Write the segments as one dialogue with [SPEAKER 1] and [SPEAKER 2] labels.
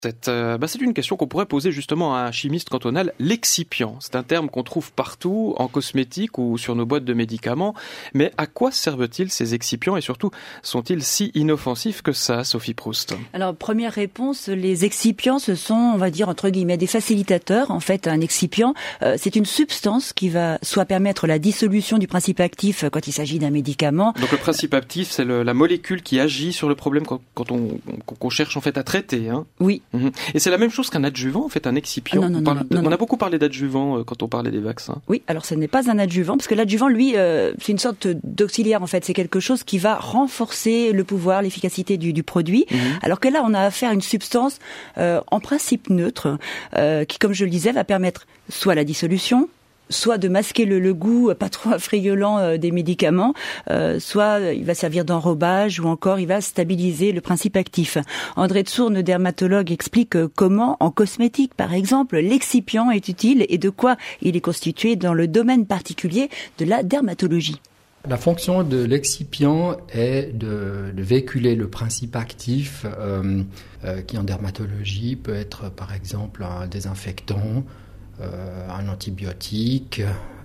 [SPEAKER 1] C'est une question qu'on pourrait poser justement à un chimiste cantonal. L'excipient, c'est un terme qu'on trouve partout, en cosmétique ou sur nos boîtes de médicaments. Mais à quoi servent-ils ces excipients et surtout, sont-ils si inoffensifs que ça, Sophie Proust?
[SPEAKER 2] Alors, première réponse, les excipients, ce sont, on va dire, entre guillemets, des facilitateurs. En fait, un excipient, c'est une substance qui va soit permettre la dissolution du principe actif quand il s'agit d'un médicament.
[SPEAKER 1] Donc le principe actif, c'est la molécule qui agit sur le problème quand on cherche en fait à traiter, hein?
[SPEAKER 2] Oui.
[SPEAKER 1] Et c'est la même chose qu'un adjuvant, en fait, un excipient. On a beaucoup parlé d'adjuvant quand on parlait des vaccins.
[SPEAKER 2] Oui, alors ce n'est pas un adjuvant, parce que l'adjuvant, lui, c'est une sorte d'auxiliaire, en fait. C'est quelque chose qui va renforcer le pouvoir, l'efficacité du produit. Alors que là, on a affaire à une substance en principe neutre, qui, comme je le disais, va permettre soit la dissolution, soit de masquer le goût pas trop affriolant des médicaments, soit il va servir d'enrobage ou encore il va stabiliser le principe actif. André Tsourne, dermatologue, explique comment, en cosmétique par exemple, l'excipient est utile et de quoi il est constitué dans le domaine particulier de la dermatologie.
[SPEAKER 3] La fonction de l'excipient est de véhiculer le principe actif qui en dermatologie peut être par exemple un désinfectant, un antibiotique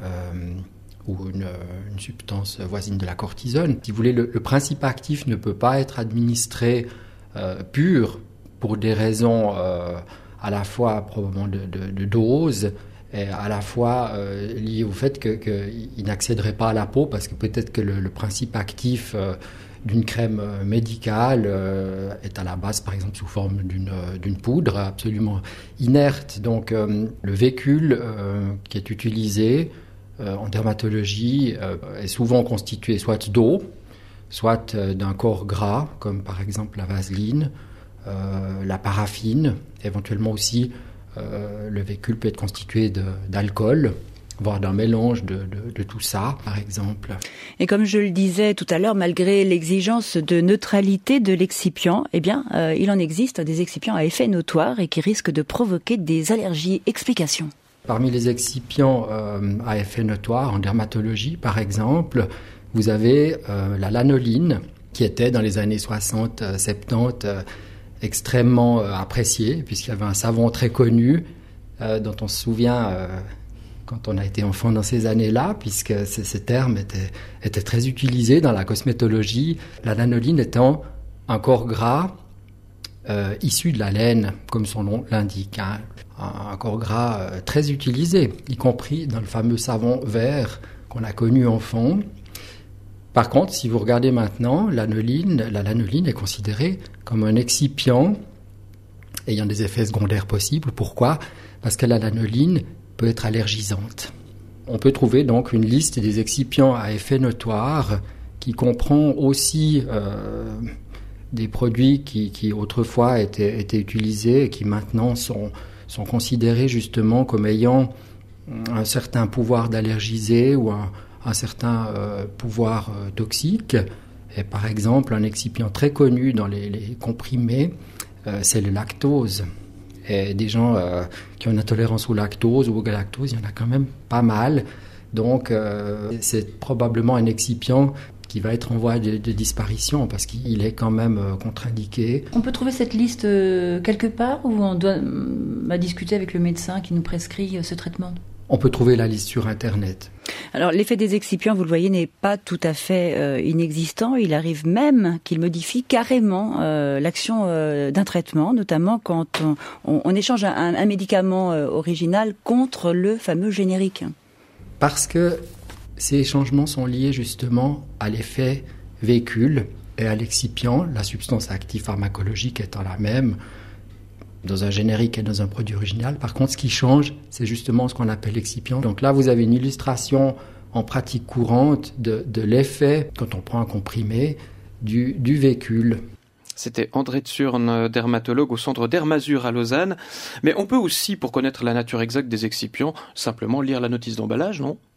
[SPEAKER 3] ou une substance voisine de la cortisone. Si vous voulez, le principe actif ne peut pas être administré pur pour des raisons à la fois probablement de dose et à la fois liées au fait qu'il n'accéderait pas à la peau parce que peut-être que le principe actif d'une crème médicale est à la base, par exemple, sous forme d'une poudre absolument inerte. Donc, le véhicule qui est utilisé en dermatologie est souvent constitué soit d'eau, soit d'un corps gras, comme par exemple la vaseline, la paraffine, éventuellement aussi le véhicule peut être constitué d'alcool, voire d'un mélange de tout ça, par exemple.
[SPEAKER 2] Et comme je le disais tout à l'heure, malgré l'exigence de neutralité de l'excipient, il en existe des excipients à effet notoire et qui risquent de provoquer des allergies. Explication.
[SPEAKER 3] Parmi les excipients à effet notoire en dermatologie, par exemple, vous avez la lanoline, qui était dans les années 60-70 extrêmement appréciée, puisqu'il y avait un savon très connu dont on se souvient quand on a été enfant dans ces années-là, puisque ces termes étaient très utilisés dans la cosmétologie, la lanoline étant un corps gras issu de la laine, comme son nom l'indique, hein, un corps gras très utilisé, y compris dans le fameux savon vert qu'on a connu enfant. Par contre, si vous regardez maintenant, la lanoline est considérée comme un excipient ayant des effets secondaires possibles. Pourquoi ? Parce que la lanoline peut être allergisante. On peut trouver donc une liste des excipients à effet notoire qui comprend aussi des produits qui autrefois étaient utilisés et qui maintenant sont considérés justement comme ayant un certain pouvoir d'allergiser ou un certain pouvoir toxique. Et par exemple, un excipient très connu dans les comprimés, c'est le lactose. Et des gens qui ont une intolérance au lactose ou au galactose, il y en a quand même pas mal. Donc, c'est probablement un excipient qui va être en voie de disparition parce qu'il est quand même contre-indiqué.
[SPEAKER 2] On peut trouver cette liste quelque part ou on doit discuter avec le médecin qui nous prescrit ce traitement ?
[SPEAKER 3] On peut trouver la liste sur Internet.
[SPEAKER 2] Alors, l'effet des excipients, vous le voyez, n'est pas tout à fait inexistant. Il arrive même qu'il modifie carrément l'action d'un traitement, notamment quand on échange un médicament original contre le fameux générique.
[SPEAKER 3] Parce que ces changements sont liés justement à l'effet véhicule et à l'excipient, la substance active pharmacologique étant la même dans un générique et dans un produit original. Par contre, ce qui change, c'est justement ce qu'on appelle l'excipient. Donc là, vous avez une illustration en pratique courante de l'effet, quand on prend un comprimé, du véhicule.
[SPEAKER 1] C'était André Tsourne, dermatologue au centre Dermasure à Lausanne. Mais on peut aussi, pour connaître la nature exacte des excipients, simplement lire la notice d'emballage, non ?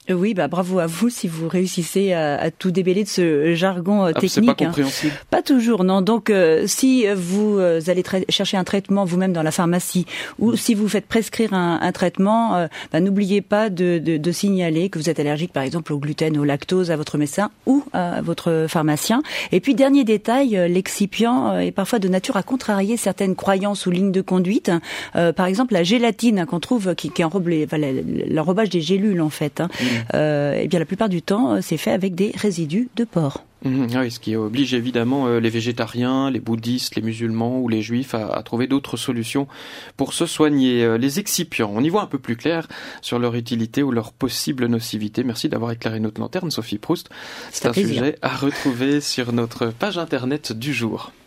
[SPEAKER 2] Oui, bravo à vous si vous réussissez à tout démêler de ce jargon technique.
[SPEAKER 1] C'est pas compréhensible.
[SPEAKER 2] Pas toujours, non. Donc, si vous allez chercher un traitement vous-même dans la pharmacie, ou si vous faites prescrire un traitement, n'oubliez pas de signaler que vous êtes allergique, par exemple, au gluten, au lactose, à votre médecin ou à votre pharmacien. Et puis, dernier détail, l'excipient est parfois de nature à contrarier certaines croyances ou lignes de conduite. Par exemple, la gélatine qu'on trouve, qui enrobe l'enrobage des gélules, en fait. Eh bien, la plupart du temps, c'est fait avec des résidus de porc.
[SPEAKER 1] Oui, ce qui oblige évidemment les végétariens, les bouddhistes, les musulmans ou les juifs à trouver d'autres solutions pour se soigner. Les excipients, on y voit un peu plus clair sur leur utilité ou leur possible nocivité. Merci d'avoir éclairé notre lanterne, Sophie Proust. C'est un sujet à retrouver sur notre page internet du jour.